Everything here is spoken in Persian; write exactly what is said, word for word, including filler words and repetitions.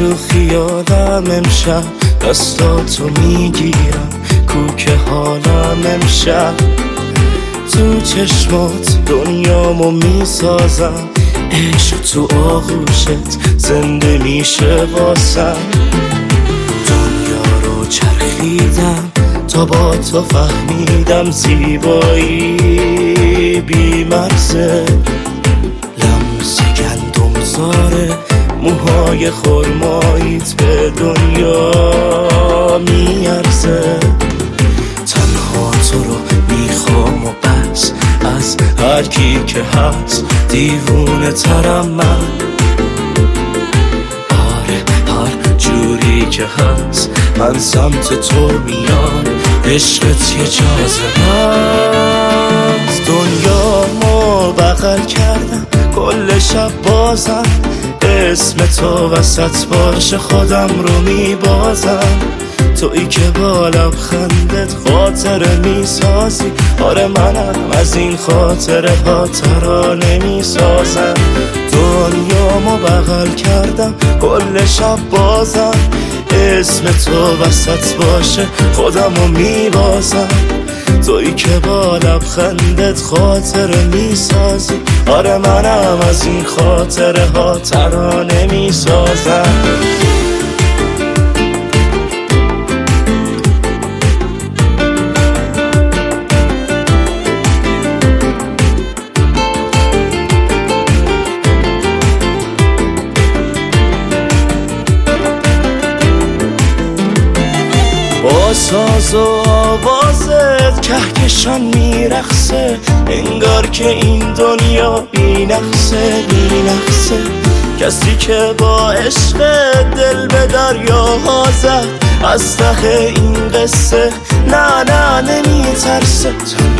تو خیالم امشب، دستاتو میگیرم کوک حالم امشب، تو چشمات دنیامو میسازم، عشق تو آغوشت زنده میشه واسم. دنیا رو چرخیدم تا با تو فهمیدم زیبایی بی مرزه، لمس گندم زاره موهای خرماییت به دنیا میارزه. تنها تو رو میخوام و بس، از هر کی که هست دیوونه ترم من. آره هر جوری که هست من سمت تو میام، عشقت یه جاذبه است. دنیامو بغل کردم کل شب بازم، اسم تو وسط باشه خودم رو میبازم. تویی که با لبخندت خاطره میسازی، آره منم از این خاطره ها ترانه میسازم. دنیامو بغل کردم کل شب بازم، اسم تو وسط باشه خودم رو میبازم. تویی که با لبخندت خاطره میسازی، آره منم از این خاطره ها ترانه میسازم. با ساز و آوازت کهکشان میرقصه، انگار که این دنیا بی نقصه بی نقصه. کسی که با عشق دل به دریاها زد، از ته این قصه نه نه نمیترسه.